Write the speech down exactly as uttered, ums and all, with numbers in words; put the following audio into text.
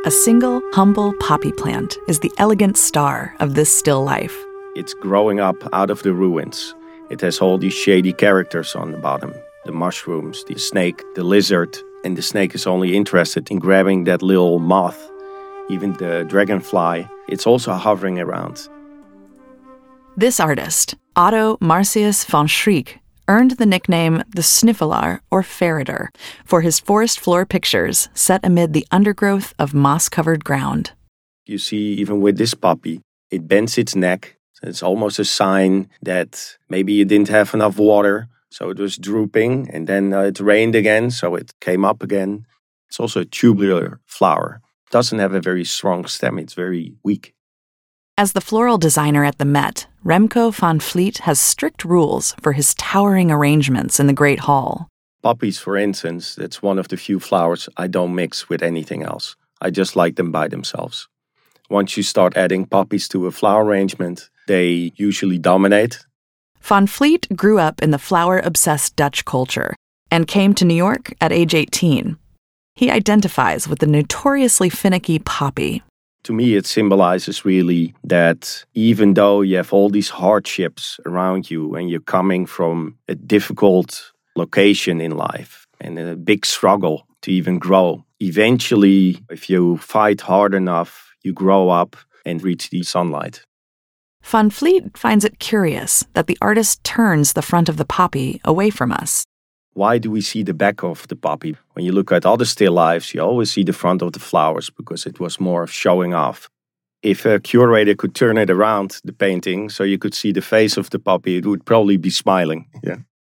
A single, humble poppy plant is the elegant star of this still life. It's growing up out of the ruins. It has all these shady characters on the bottom. The mushrooms, the snake, the lizard. And the snake is only interested in grabbing that little moth. Even the dragonfly, it's also hovering around. This artist, Otto Marcius von Schreck, earned the nickname the Sniffelaar or Ferreter for his forest floor pictures set amid the undergrowth of moss-covered ground. You see, even with this poppy, it bends its neck. It's almost a sign that maybe it didn't have enough water, so it was drooping, and then uh, it rained again, so it came up again. It's also a tubular flower. It doesn't have a very strong stem, it's very weak. As the floral designer at the Met, Remco van Vliet has strict rules for his towering arrangements in the Great Hall. Poppies, for instance, that's one of the few flowers I don't mix with anything else. I just like them by themselves. Once you start adding poppies to a flower arrangement, they usually dominate. Van Vliet grew up in the flower-obsessed Dutch culture and came to New York at age eighteen. He identifies with the notoriously finicky poppy. To me, it symbolizes really that even though you have all these hardships around you and you're coming from a difficult location in life and a big struggle to even grow, eventually, if you fight hard enough, you grow up and reach the sunlight. Van Vliet finds it curious that the artist turns the front of the poppy away from us. Why do we see the back of the poppy? When you look at other still lifes, you always see the front of the flowers because it was more of showing off. If a curator could turn it around, the painting, so you could see the face of the poppy, it would probably be smiling. Yeah.